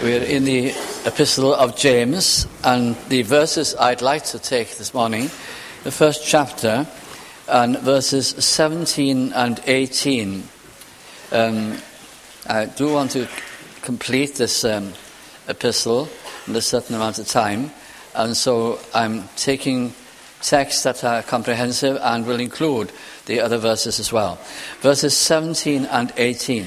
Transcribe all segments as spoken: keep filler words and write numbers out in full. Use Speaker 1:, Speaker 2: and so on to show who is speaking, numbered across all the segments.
Speaker 1: We're in the Epistle of James, and the verses I'd like to take this morning, the first chapter, and verses seventeen and eighteen. Um, I do want to complete this um, epistle in a certain amount of time, and so I'm taking texts that are comprehensive and will include the other verses as well. Verses seventeen and eighteen.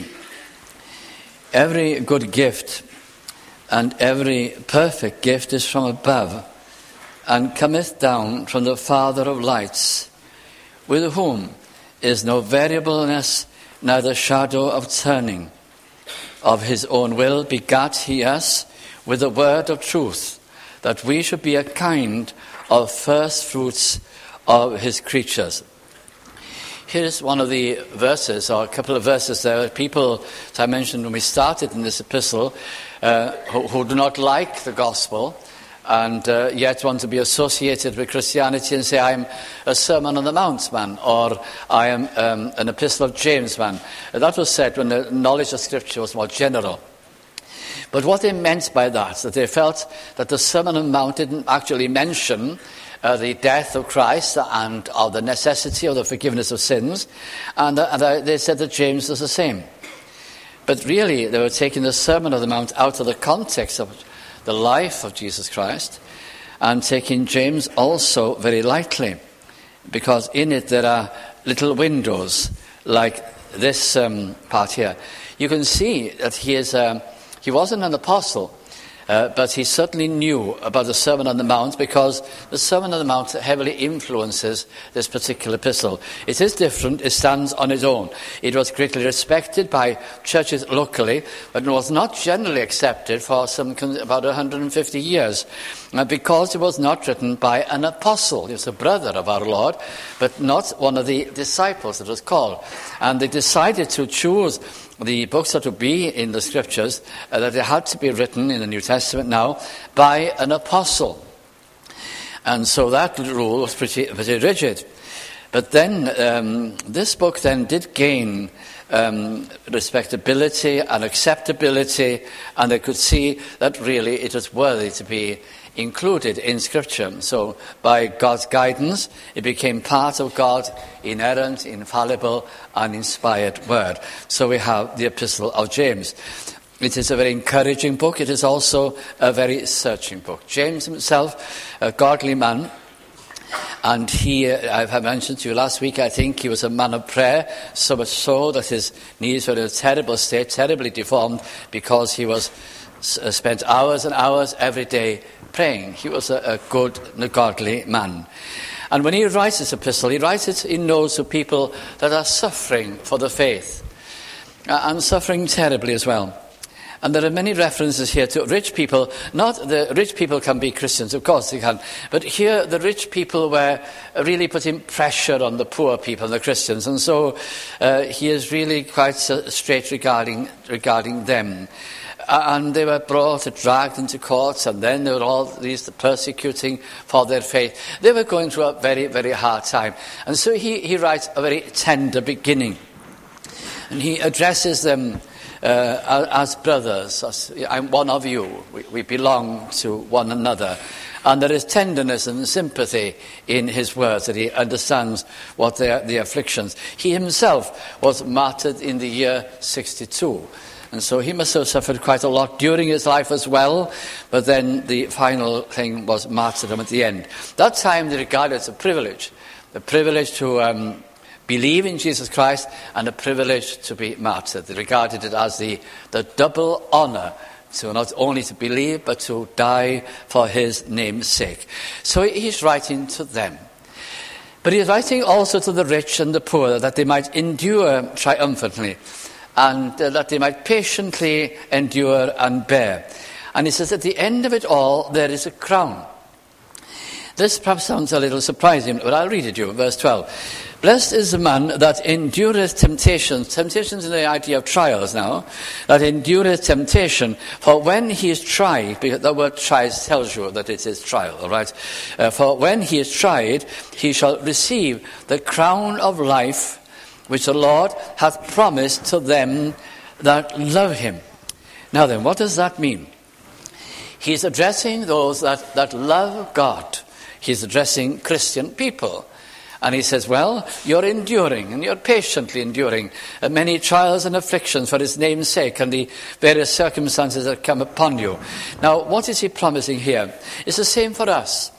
Speaker 1: Every good gift and every perfect gift is from above, and cometh down from the Father of lights, with whom is no variableness, neither shadow of turning. Of his own will begat he us with the word of truth, that we should be a kind of first fruits of his creatures. Here's one of the verses, or a couple of verses there. People, as I mentioned when we started in this epistle, uh, who, who do not like the gospel and uh, yet want to be associated with Christianity and say, I'm a Sermon on the Mount man, or I am um, an Epistle of James man. That was said when the knowledge of Scripture was more general. But what they meant by that, that they felt that the Sermon on the Mount didn't actually mention Uh, the death of Christ and of the necessity of the forgiveness of sins, and, uh, and uh, they said that James was the same. But really, they were taking the Sermon on the Mount out of the context of the life of Jesus Christ, and taking James also very lightly, because in it there are little windows like this um, part here. You can see that he is um, he wasn't an apostle. Uh, but he certainly knew about the Sermon on the Mount, because the Sermon on the Mount heavily influences this particular epistle. It is different. It stands on its own. It was greatly respected by churches locally, but it was not generally accepted for some about one hundred fifty years, uh, because it was not written by an apostle. He was a brother of our Lord, but not one of the disciples, it was called. And they decided to choose the books that would be in the Scriptures, uh, that they had to be written in the New Testament now by an apostle. And so that rule was pretty, pretty rigid. But then um, this book then did gain um, respectability and acceptability, and they could see that really it was worthy to be included in Scripture. So by God's guidance, it became part of God's inerrant, infallible, and inspired word. So we have the Epistle of James. It is a very encouraging book. It is also a very searching book. James himself, a godly man, and he, I have mentioned to you last week, I think he was a man of prayer, so much so that his knees were in a terrible state, terribly deformed, because he was uh, spent hours and hours every day praying. He was a, a good, a godly man. And when he writes this epistle, he writes it in notes of people that are suffering for the faith, uh, and suffering terribly as well. And there are many references here to rich people. Not the rich people can be Christians, of course they can. But here the rich people were really putting pressure on the poor people, the Christians. And so uh, he is really quite uh, straight regarding regarding them. And they were brought, dragged into courts, and then there were all these persecuting for their faith. They were going through a very, very hard time. And so he, he writes a very tender beginning. And he addresses them uh, as brothers. As, I'm one of you. We, we belong to one another. And there is tenderness and sympathy in his words, that he understands what their the afflictions. He himself was martyred in the year sixty-two. And so he must have suffered quite a lot during his life as well. But then the final thing was martyrdom at the end. That time they regarded it as a privilege. The privilege to um, believe in Jesus Christ, and a privilege to be martyred. They regarded it as the, the double honor, to not only to believe, but to die for his name's sake. So he's writing to them. But he's writing also to the rich and the poor, that they might endure triumphantly, and uh, that they might patiently endure and bear. And he says, at the end of it all, there is a crown. This perhaps sounds a little surprising, but I'll read it to you, verse twelve. Blessed is the man that endureth temptations. Temptations is the idea of trials now. That endureth temptation. For when he is tried, because the word tried tells you that it is trial, all right? Uh, for when he is tried, he shall receive the crown of life, which the Lord hath promised to them that love him. Now then, what does that mean? He's addressing those that, that love God. He's addressing Christian people. And he says, well, you're enduring, and you're patiently enduring uh, many trials and afflictions for his name's sake and the various circumstances that come upon you. Now, what is he promising here? It's the same for us.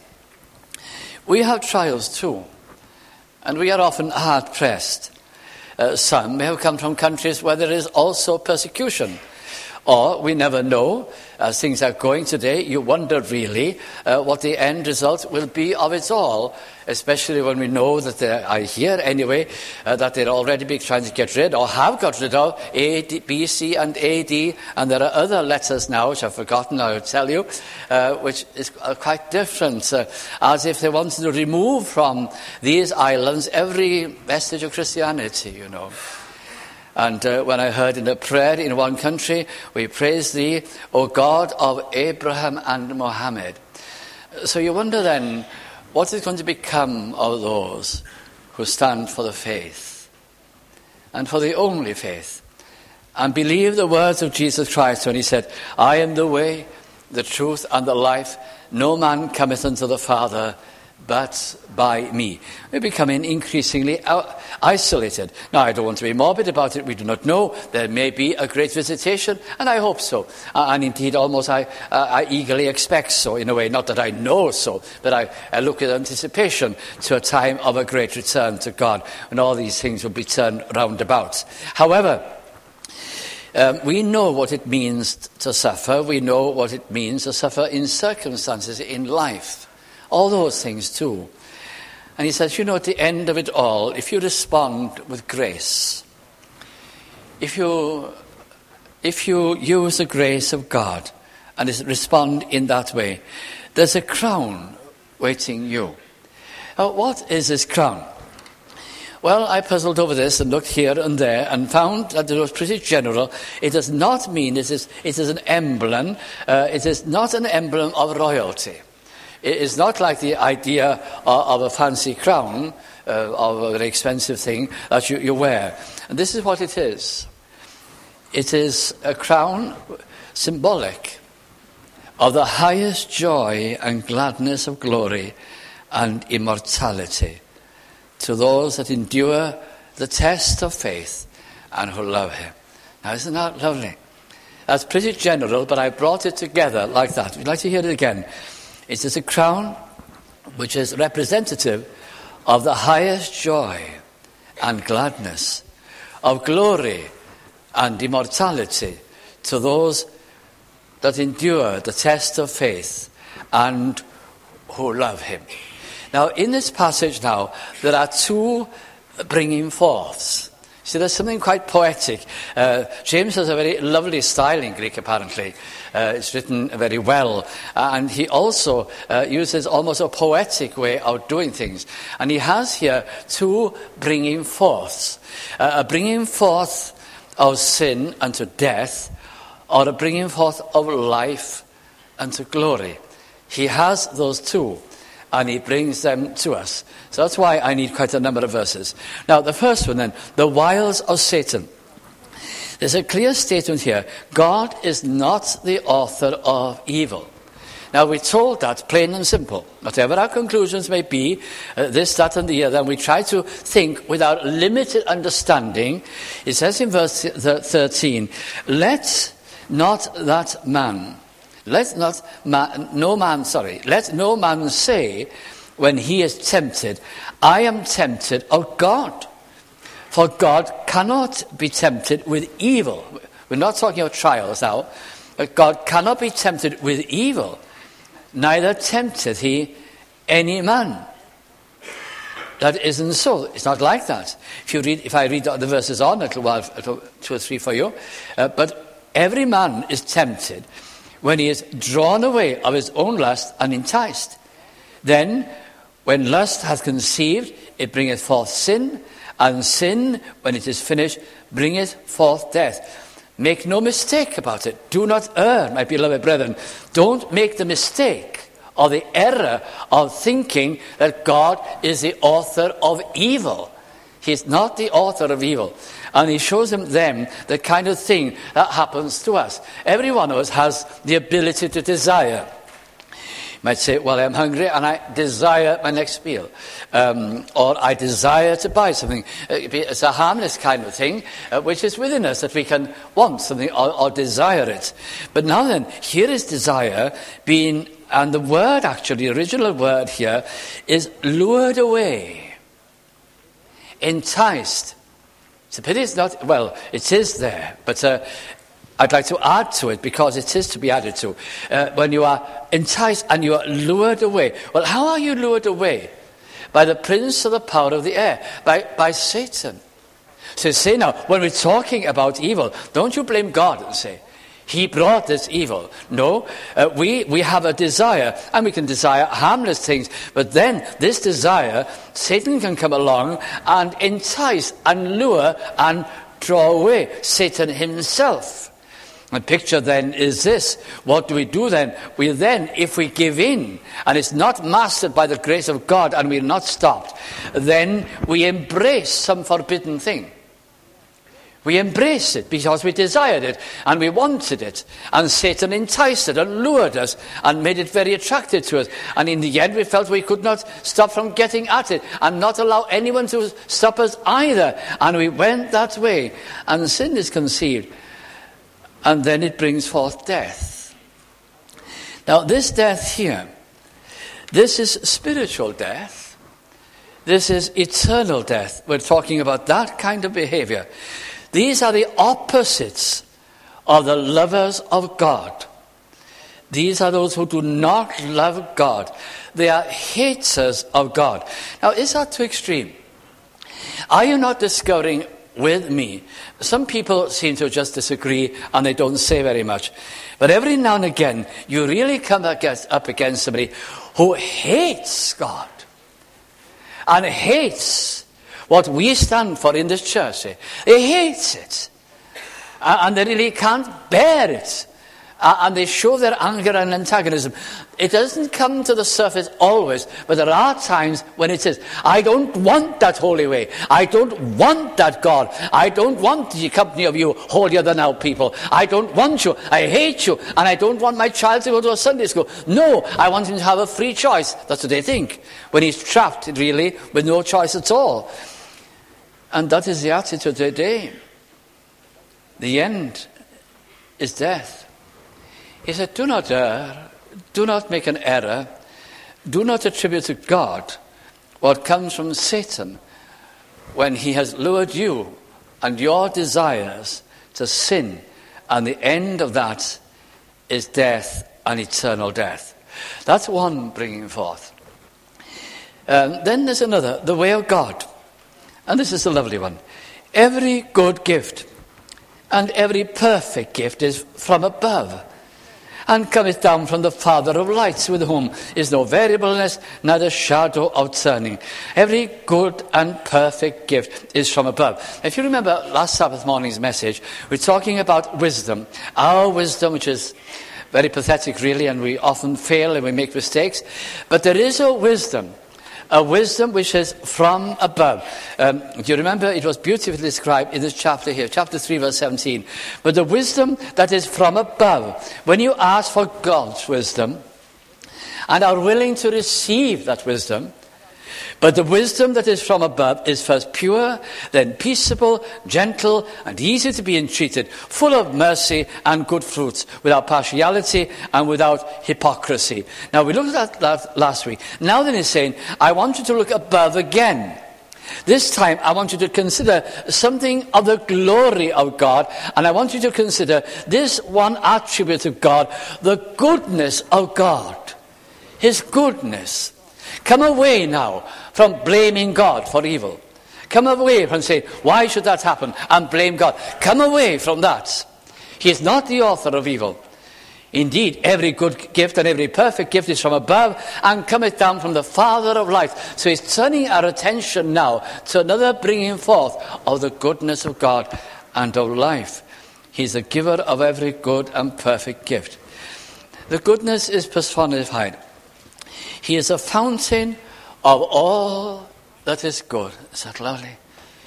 Speaker 1: We have trials too, and we are often hard-pressed. Uh, some may have come from countries where there is also persecution. Or we never know, as things are going today, you wonder really uh, what the end result will be of it all, especially when we know that there, I hear anyway, uh, that they're already be trying to get rid, or have got rid of, A D, B C and A D, and there are other letters now, which I've forgotten, I'll tell you, uh, which is uh, quite different, uh, as if they wanted to remove from these islands every vestige of Christianity, you know. And uh, when I heard in a prayer in one country, we praise thee, O God of Abraham and Mohammed. So you wonder then, what is going to become of those who stand for the faith and for the only faith and believe the words of Jesus Christ when he said, I am the way, the truth and the life. No man cometh unto the Father but by me. We're becoming increasingly isolated. Now, I don't want to be morbid about it. We do not know. There may be a great visitation, and I hope so. Uh, and indeed, almost I, uh, I eagerly expect so, in a way. Not that I know so, but I, I look with anticipation to a time of a great return to God, when all these things will be turned round about. However, Um, we know what it means to suffer. We know what it means to suffer in circumstances in life. All those things too. And he says, you know, at the end of it all, if you respond with grace, if you if you use the grace of God and respond in that way, there's a crown waiting you. Now, what is this crown? Well, I puzzled over this and looked here and there and found that it was pretty general. It does not mean it is, it is an emblem. Uh, it is not an emblem of royalty. It is not like the idea of, of a fancy crown, uh, of a very expensive thing that you, you wear. And this is what it is. It is a crown symbolic of the highest joy and gladness of glory and immortality to those that endure the test of faith and who love him. Now, isn't that lovely? That's pretty general, but I brought it together like that. Would you like to hear it again? It is a crown which is representative of the highest joy and gladness, of glory and immortality to those that endure the test of faith and who love him. Now, in this passage now, there are two bringing forths. See, there's something quite poetic. Uh, James has a very lovely style in Greek, apparently. Uh, it's written very well. Uh, and he also uh, uses almost a poetic way of doing things. And he has here two bringing forths. Uh, a bringing forth of sin unto death, or a bringing forth of life unto glory. He has those two, and he brings them to us. So that's why I need quite a number of verses. Now, the first one then, the wiles of Satan. There's a clear statement here. God is not the author of evil. Now, we're told that plain and simple. Whatever our conclusions may be, uh, this, that, and the other, and we try to think without limited understanding. It says in verse thirteen, let not that man... Let not man, no man, sorry, let no man say when he is tempted, I am tempted of God. For God cannot be tempted with evil. We're not talking about trials now, but God cannot be tempted with evil. Neither tempteth he any man. That isn't so. It's not like that. If you read, if I read the verses on, it'll while, it'll two or three for you. Uh, but every man is tempted when he is drawn away of his own lust and enticed. Then, when lust hath conceived, it bringeth forth sin, and sin, when it is finished, bringeth forth death. Make no mistake about it. Do not err, my beloved brethren. Don't make the mistake or the error of thinking that God is the author of evil. He's not the author of evil. And he shows them, them the kind of thing that happens to us. Every one of us has the ability to desire. You might say, well, I'm hungry and I desire my next meal. Um, or I desire to buy something. It's a harmless kind of thing, uh, which is within us, that we can want something or, or desire it. But now then, here is desire being, and the word actually, the original word here, is lured away, enticed. It's a pity it's not, well, it is there, but uh, I'd like to add to it because it is to be added to. Uh, when you are enticed and you are lured away. Well, how are you lured away? By the prince of the power of the air, by, by Satan. So say now, when we're talking about evil, don't you blame God and say, he brought this evil. No, uh, we, we have a desire, and we can desire harmless things, but then this desire, Satan can come along and entice and lure and draw away. Satan himself. The picture then is this. What do we do then? We then, if we give in, and it's not mastered by the grace of God, and we're not stopped, then we embrace some forbidden thing. We embrace it because we desired it and we wanted it. And Satan enticed it and lured us and made it very attractive to us. And in the end we felt we could not stop from getting at it and not allow anyone to stop us either. And we went that way. And sin is conceived. And then it brings forth death. Now this death here, this is spiritual death. This is eternal death. We're talking about that kind of behavior. These are the opposites of the lovers of God. These are those who do not love God. They are haters of God. Now, is that too extreme? Are you not discovering with me? Some people seem to just disagree and they don't say very much. But every now and again, you really come against, up against somebody who hates God and hates what we stand for in this church. They hate it. And they really can't bear it. And they show their anger and antagonism. It doesn't come to the surface always, but there are times when it says, I don't want that holy way. I don't want that God. I don't want the company of you holier than thou people. I don't want you. I hate you. And I don't want my child to go to a Sunday school. No, I want him to have a free choice. That's what they think. When he's trapped, really, with no choice at all. And that is the attitude today. The end is death. He said, do not err, do not make an error, do not attribute to God what comes from Satan when he has lured you and your desires to sin, and the end of that is death and eternal death. That's one bringing forth. Um, then there's another, the way of God. And this is the lovely one. Every good gift and every perfect gift is from above, and cometh down from the Father of lights, with whom is no variableness, neither shadow of turning. Every good and perfect gift is from above. If you remember last Sabbath morning's message, we're talking about wisdom. Our wisdom, which is very pathetic really, and we often fail and we make mistakes. But there is a wisdom. A wisdom which is from above. Um, do you remember? It was beautifully described in this chapter here, chapter three, verse seventeen. But the wisdom that is from above, when you ask for God's wisdom and are willing to receive that wisdom, but the wisdom that is from above is first pure, then peaceable, gentle, and easy to be entreated, full of mercy and good fruits, without partiality and without hypocrisy. Now, we looked at that last week. Now then he's saying, I want you to look above again. This time, I want you to consider something of the glory of God, and I want you to consider this one attribute of God, the goodness of God. His goodness. Come away now from blaming God for evil. Come away from saying, why should that happen? And blame God. Come away from that. He is not the author of evil. Indeed, every good gift and every perfect gift is from above and cometh down from the Father of lights. So he's turning our attention now to another bringing forth of the goodness of God and of life. He's the giver of every good and perfect gift. The goodness is personified. He is a fountain of all that is good. Is that lovely?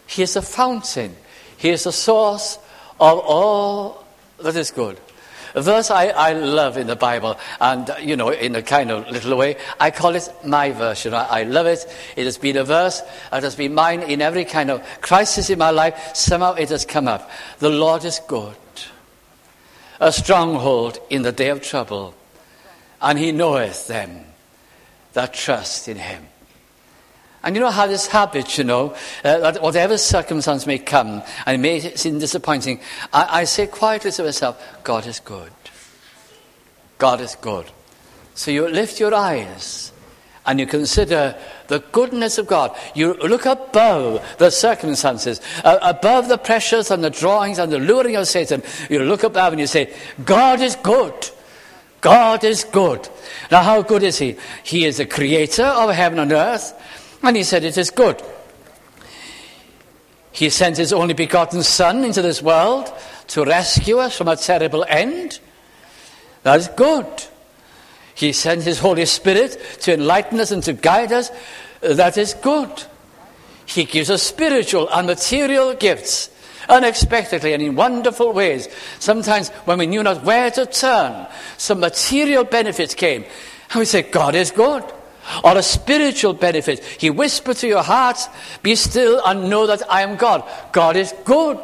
Speaker 1: He is the fountain. He is the source of all that is good. A verse I, I love in the Bible, and, you know, in a kind of little way, I call it my verse. You know, I love it. It has been a verse that has been mine in every kind of crisis in my life. Somehow it has come up. The Lord is good, a stronghold in the day of trouble, and he knoweth them that trust in him. And you know how this habit, you know, uh, that whatever circumstance may come, and it may seem disappointing, I, I say quietly to myself, God is good. God is good. So you lift your eyes and you consider the goodness of God. You look above the circumstances, uh, above the pressures and the drawings and the luring of Satan. You look above and you say, God is good. God is good. Now how good is he? He is the creator of heaven and earth. And he said it is good. He sent his only begotten Son into this world to rescue us from a terrible end. That is good. He sent his Holy Spirit to enlighten us and to guide us. That is good. He gives us spiritual and material gifts unexpectedly and in wonderful ways. Sometimes when we knew not where to turn, some material benefits came. And we say, God is good. Or a spiritual benefit. He whispered to your heart, be still and know that I am God. God is good.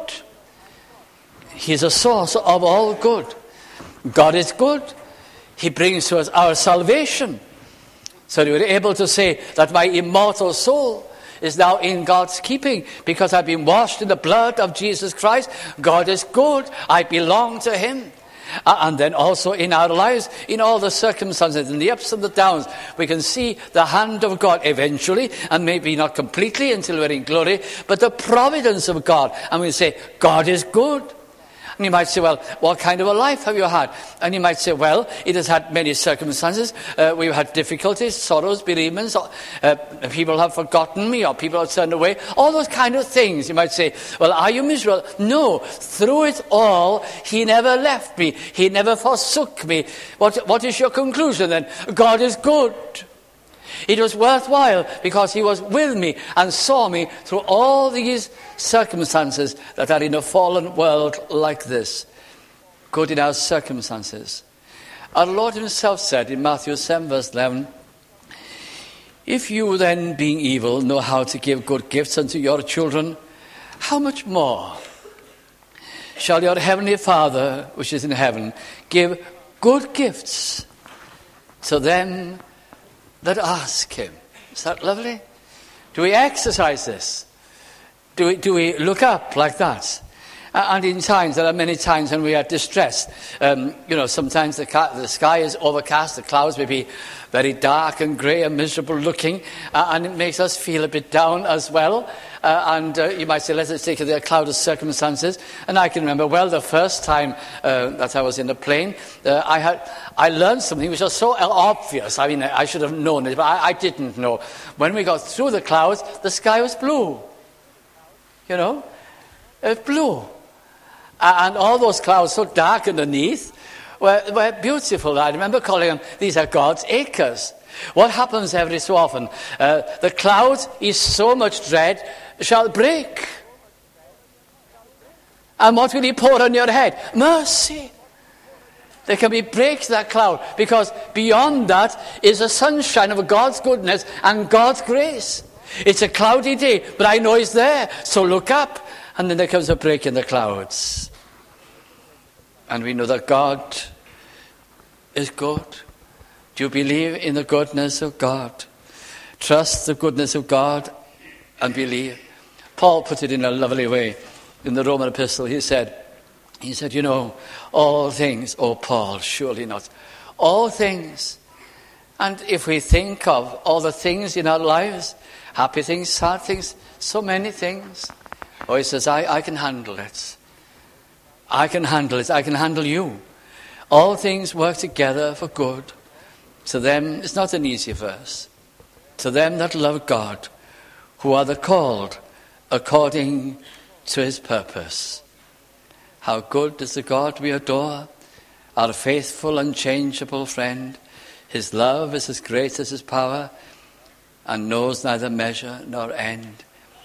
Speaker 1: He is a source of all good. God is good. He brings to us our salvation. So we were able to say that my immortal soul is now in God's keeping because I've been washed in the blood of Jesus Christ. God is good. I belong to him. Uh, and then also in our lives, in all the circumstances, in the ups and the downs, we can see the hand of God eventually, and maybe not completely until we're in glory, but the providence of God. And we say, God is good. And you might say, well, what kind of a life have you had? And you might say, well, it has had many circumstances. Uh, we've had difficulties, sorrows, bereavements. Uh, people have forgotten me, or people have turned away. All those kind of things. You might say, well, are you miserable? No. Through it all, he never left me. He never forsook me. What, what is your conclusion then? God is good. It was worthwhile because he was with me and saw me through all these circumstances that are in a fallen world like this. Good in our circumstances. Our Lord himself said in Matthew seven verse eleven, if you then, being evil, know how to give good gifts unto your children, how much more shall your heavenly Father, which is in heaven, give good gifts to them that ask him. Is that lovely? Do we exercise this? Do we, do we look up like that? Uh, and in times, there are many times when we are distressed. Um, you know, sometimes the, ca- the sky is overcast, the clouds may be very dark and grey and miserable looking, uh, and it makes us feel a bit down as well. Uh, and uh, you might say, let's take the cloud of circumstances. And I can remember, well, the first time uh, that I was in the plane, uh, I had I learned something which was so obvious. I mean, I should have known it, but I, I didn't know. When we got through the clouds, the sky was blue. You know, it was blue. And all those clouds so dark underneath were, were beautiful. I remember calling them, these are God's acres. What happens every so often? Uh, the cloud is so much dread shall break. And what will he pour on your head? Mercy. There can be breaks to that cloud because beyond that is the sunshine of God's goodness and God's grace. It's a cloudy day, but I know he's there. So look up. And then there comes a break in the clouds. And we know that God is good. Do you believe in the goodness of God? Trust the goodness of God and believe. Paul put it in a lovely way in the Roman epistle. He said, he said, you know, all things, oh Paul, surely not. All things. And if we think of all the things in our lives, happy things, sad things, so many things. Oh, he says, I, I can handle it. I can handle it. I can handle you. All things work together for good. To them, it's not an easy verse. To them that love God, who are the called according to his purpose. How good is the God we adore, our faithful, unchangeable friend. His love is as great as his power, and knows neither measure nor end.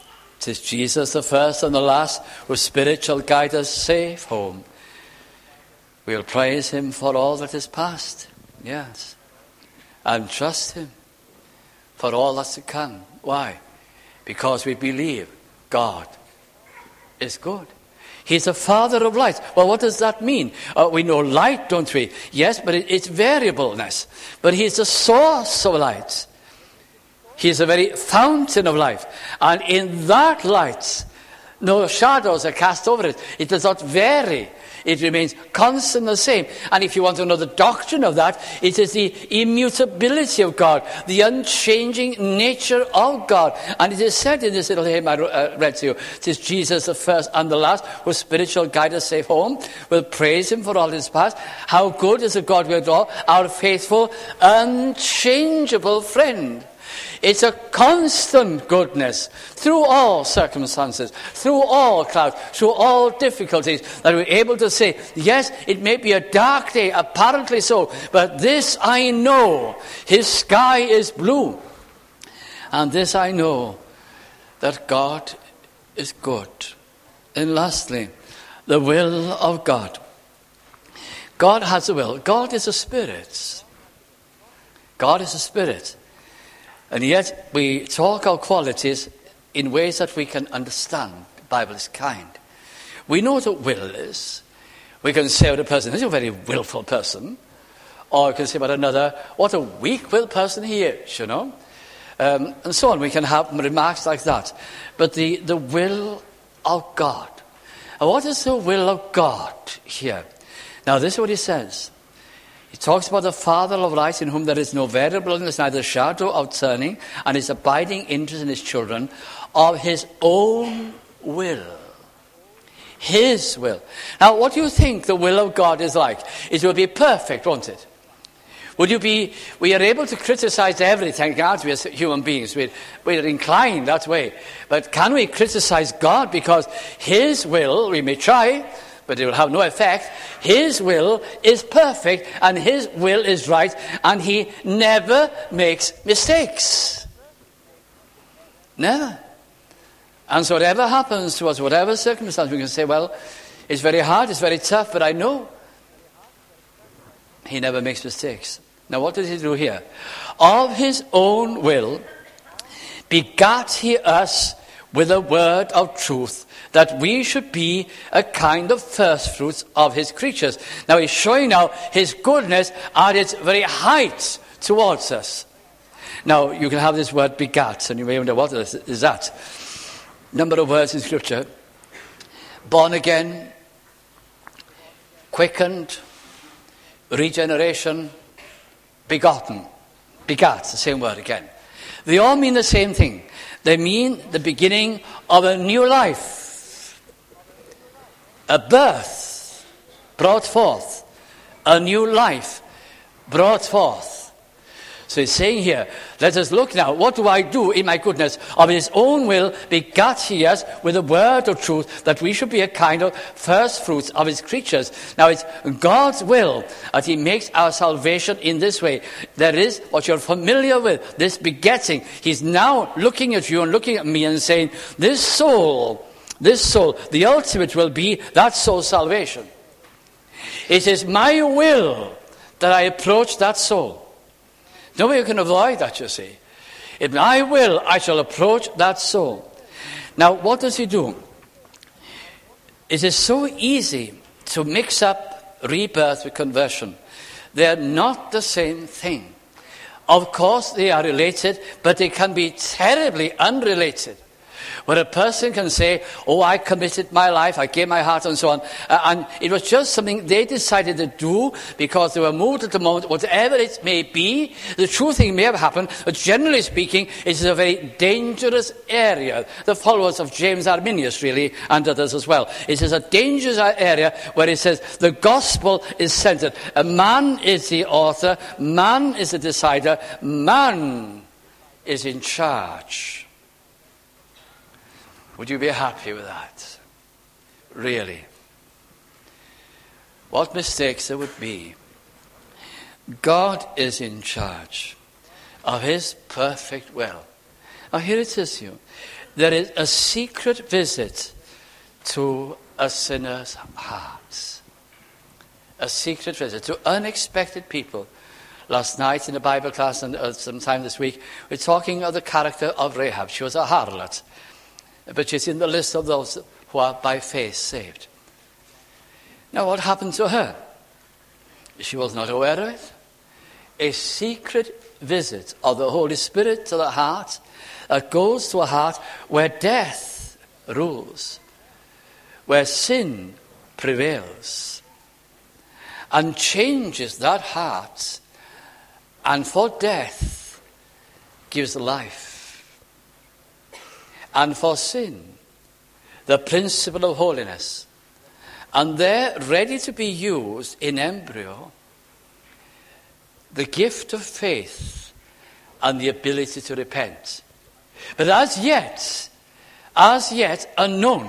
Speaker 1: 'Tis Jesus the first and the last, whose Spirit shall guide us safe home. We'll praise him for all that is past, yes, and trust him for all that's to come. Why? Because we believe God is good. He's the Father of light. Well, what does that mean? Uh, we know light, don't we? Yes, but it, it's variableness. But he's the source of light. He's the very fountain of life. And in that light, no shadows are cast over it. It does not vary. It remains constant the same. And if you want to know the doctrine of that, it is the immutability of God, the unchanging nature of God. And it is said in this little hymn I uh, read to you, it is Jesus the first and the last, whose Spirit shall guide us safe home. We'll praise him for all his past. How good is the God we adore, our faithful, unchangeable friend. It's a constant goodness through all circumstances, through all clouds, through all difficulties, that we're able to say, yes, it may be a dark day, apparently so, but this I know, his sky is blue. And this I know, that God is good. And lastly, the will of God. God has a will. God is a spirit. God is a spirit. And yet we talk our qualities in ways that we can understand. The Bible is kind. We know what a will is. We can say about a person, he's a very willful person. Or we can say about another, what a weak-willed person he is, you know. Um, and so on. We can have remarks like that. But the, the will of God. And what is the will of God here? Now this is what he says. He talks about the Father of light, in whom there is no variableness, neither shadow of turning, and his abiding interest in his children, of his own will. His will. Now, what do you think the will of God is like? It will be perfect, won't it? Would you be, we are able to criticize everything, aren't we, as human beings? We're, we're inclined that way. But can we criticize God? Because his will, we may try, but it will have no effect. His will is perfect, and his will is right, and he never makes mistakes. Never. And so whatever happens to us, whatever circumstance, we can say, well, it's very hard, it's very tough, but I know he never makes mistakes. Now what does he do here? Of his own will begat he us with a word of truth, that we should be a kind of first fruits of his creatures. Now he's showing now his goodness at its very height towards us. Now you can have this word begat, and you may wonder what is that. Number of words in Scripture. Born again, quickened, regeneration, begotten. Begat, the same word again. They all mean the same thing. They mean the beginning of a new life. A birth brought forth. A new life brought forth. So he's saying here, let us look now, what do I do in my goodness? Of his own will begat he us with a word of truth, that we should be a kind of first fruits of his creatures. Now it's God's will that he makes our salvation in this way. There is what you're familiar with, this begetting. He's now looking at you and looking at me and saying, this soul, this soul, the ultimate will be that soul's salvation. It is my will that I approach that soul. No way you can avoid that, you see. If I will, I shall approach that soul. Now, what does he do? It is so easy to mix up rebirth with conversion. They are not the same thing. Of course, they are related, but they can be terribly unrelated. Where a person can say, oh, I committed my life, I gave my heart, and so on. Uh, and it was just something they decided to do because they were moved at the moment, whatever it may be. The true thing may have happened, but generally speaking, it is a very dangerous area. The followers of James Arminius, really, and others as well. It is a dangerous area where it says the gospel is centered. A man is the author, man is the decider, man is in charge. Would you be happy with that? Really? What mistakes there would be. God is in charge of his perfect will. Now here it is, you. there is a secret visit to a sinner's heart. A secret visit to unexpected people. Last night in the Bible class and uh, sometime this week, we're talking of the character of Rahab. She was a harlot, but she's in the list of those who are by faith saved. Now, what happened to her? She was not aware of it. A secret visit of the Holy Spirit to the heart that goes to a heart where death rules, where sin prevails, and changes that heart, and for death gives life, and for sin the principle of holiness. And there, ready to be used in embryo, the gift of faith and the ability to repent. But as yet, as yet unknown,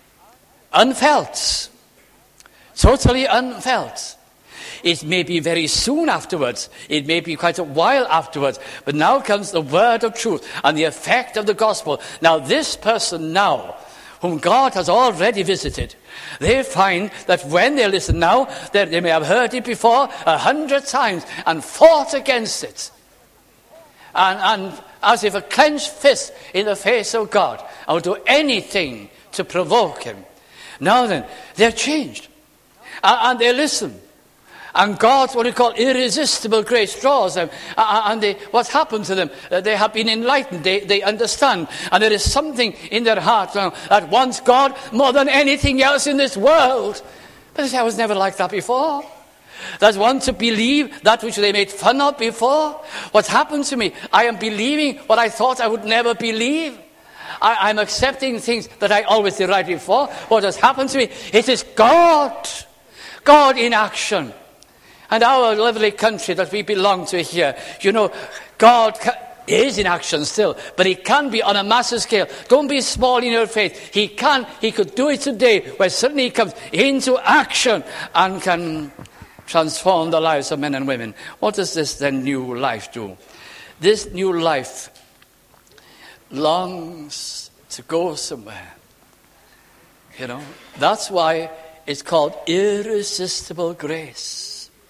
Speaker 1: unfelt, totally unfelt. It may be very soon afterwards. It may be quite a while afterwards. But now comes the word of truth and the effect of the gospel. Now this person now, whom God has already visited, they find that when they listen now, that they may have heard it before a hundred times and fought against it. And, and as if a clenched fist in the face of God, I will do anything to provoke him. Now then, they're changed. And, and they listen. And God's what we call irresistible grace draws them. And they, what's happened to them? They have been enlightened. They, they understand. And there is something in their heart now that wants God more than anything else in this world. But they say, I was never like that before. That want to believe that which they made fun of before. What's happened to me? I am believing what I thought I would never believe. I, I'm accepting things that I always did right before. What has happened to me? It is God. God in action. And our lovely country that we belong to here, you know, God is in action still, but he can be on a massive scale. Don't be small in your faith. He can, he could do it today, where suddenly he comes into action and can transform the lives of men and women. What does this then new life do? This new life longs to go somewhere. You know, that's why it's called irresistible grace.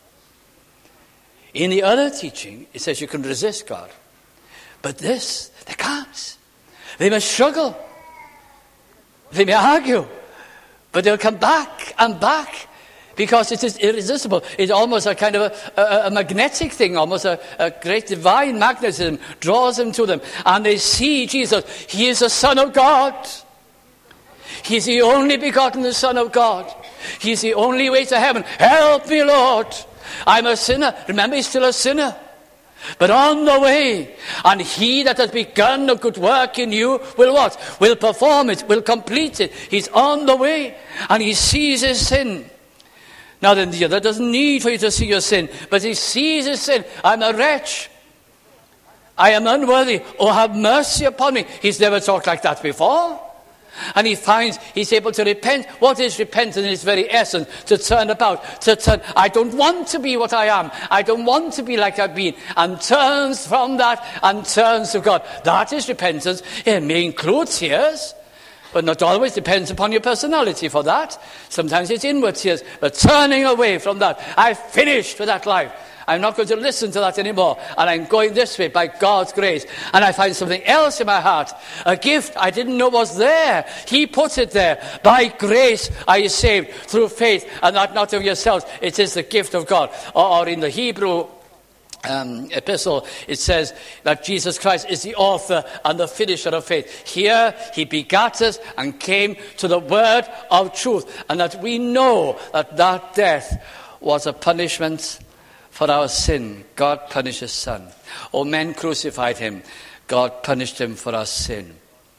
Speaker 1: In the other teaching, it says you can resist God. But this, they can't. They must struggle. They may argue. But they'll come back and back because it is irresistible. It's almost a kind of a, a, a magnetic thing, almost a, a great divine magnetism draws them to them. And they see Jesus. He is the Son of God. He's the only begotten Son of God. He's the only way to heaven. Help me, Lord. I'm a sinner. Remember, he's still a sinner. But on the way, and he that has begun a good work in you will what? Will perform it, will complete it. He's on the way, and he sees his sin. Now then, the other doesn't need for you to see your sin, but he sees his sin. I'm a wretch. I am unworthy. Oh, have mercy upon me. He's never talked like that before. And he finds he's able to repent. What is repentance in its very essence? To turn about, to turn. I don't want to be what I am. I don't want to be like I've been. And turns from that and turns to God. That is repentance. It may include tears, but not always. Depends upon your personality for that. Sometimes it's inward tears, but turning away from that. I've finished with that life. I'm not going to listen to that anymore. And I'm going this way by God's grace. And I find something else in my heart. A gift I didn't know was there. He put it there. By grace are you saved through faith, and that not of yourselves. It is the gift of God. Or, or in the Hebrew um, epistle, it says that Jesus Christ is the author and the finisher of faith. Here he begat us and came to the word of truth. And that we know that that death was a punishment for our sin. God punished his son. Oh, men crucified him. God punished him for our sin.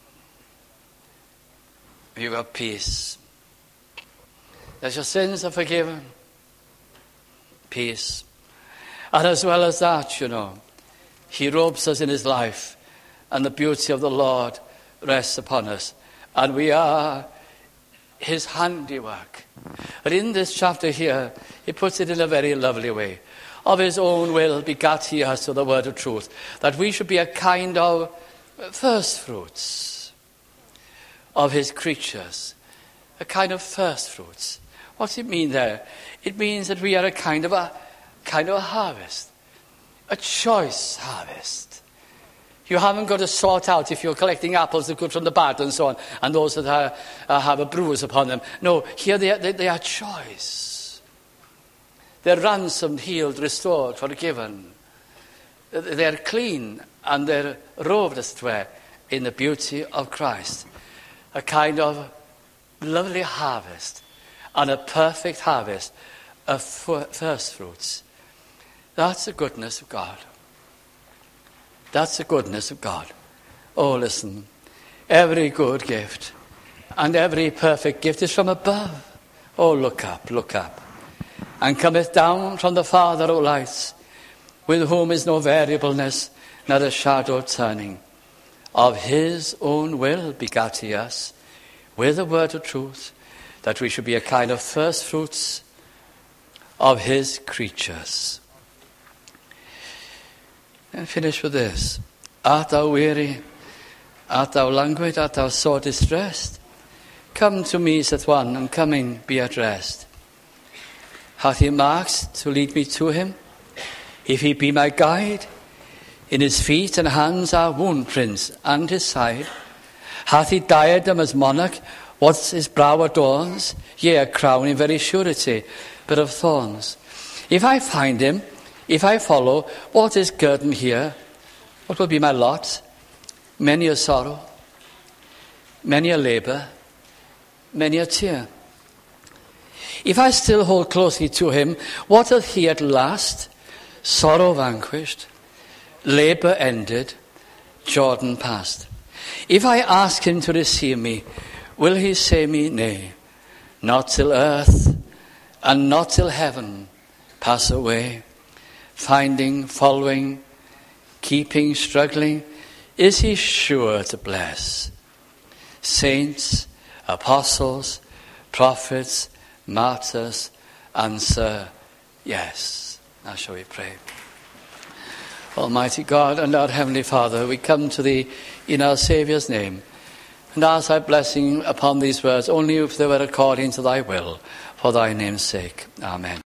Speaker 1: You got peace. That your sins are forgiven. Peace. And as well as that, you know, he robes us in his life, and the beauty of the Lord rests upon us. And we are his handiwork. But in this chapter here, he puts it in a very lovely way. Of his own will begat he us to the word of truth, that we should be a kind of first fruits. of his creatures, a kind of first fruits. What's it mean there? It means that we are a kind of a kind of a harvest, a choice harvest. You haven't got to sort out if you're collecting apples, the good from the bad and so on, and those that are, uh, have a bruise upon them. No, here they are, they, they are choice. They're ransomed, healed, restored, forgiven. They're clean and they're robed, as it were, in the beauty of Christ. A kind of lovely harvest and a perfect harvest of first fruits. That's the goodness of God. That's the goodness of God. Oh, listen. Every good gift and every perfect gift is from above. Oh, look up, look up. And cometh down from the Father of lights, with whom is no variableness, not a shadow turning. Of his own will begat he us, with the word of truth, that we should be a kind of first fruits of his creatures. And finish with this. Art thou weary? Art thou languid? Art thou sore distressed? Come to me, saith one, and coming be at rest. Hath he marks to lead me to him? If he be my guide, in his feet and hands are wound prints, and his side. Hath he diadem as monarch, what his brow adorns? Yea, a crown in very surety, but of thorns. If I find him, if I follow, what is guerdon here? What will be my lot? Many a sorrow, many a labour, many a tear. If I still hold closely to him, what hath he at last? Sorrow vanquished, labour ended, Jordan passed. If I ask him to receive me, will he say me nay? Not till earth and not till heaven pass away. Finding, following, keeping, struggling, is he sure to bless? Saints, apostles, prophets, martyrs, answer yes. Now shall we pray. Almighty God and our Heavenly Father, we come to thee in our Saviour's name and ask thy blessing upon these words, only if they were according to thy will, for thy name's sake. Amen.